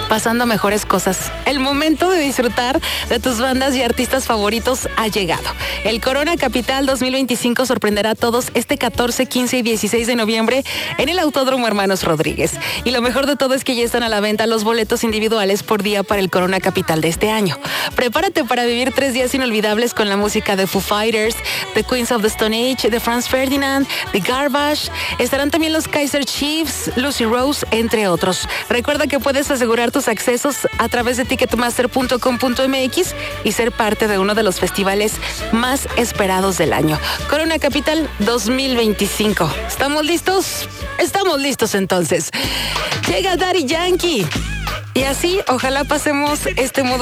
pasando mejores cosas. El momento de disfrutar de tus bandas y artistas favoritos ha llegado. El Corona Capital 2025 sorprenderá a todos este 14, 15 y 16 de noviembre en el Autódromo Hermanos Rodríguez. Y lo mejor de todo es que ya están a la venta los boletos individuales por día para el Corona Capital de este año. Prepárate para vivir 3 días inolvidables con la música de Foo Fighters, The Queens of the Stone Age, de Franz Ferdinand, The Garbage. Estarán también los Kaiser Chiefs, Lucy Rose, entre otros. Recuerda que puedes asegurar tus accesos a través de ticketmaster.com.mx y ser parte de uno de los festivales más esperados del año. Corona Capital 2025. ¿Estamos listos? Estamos listos entonces. Llega Daddy Yankee. Y así, ojalá pasemos este modo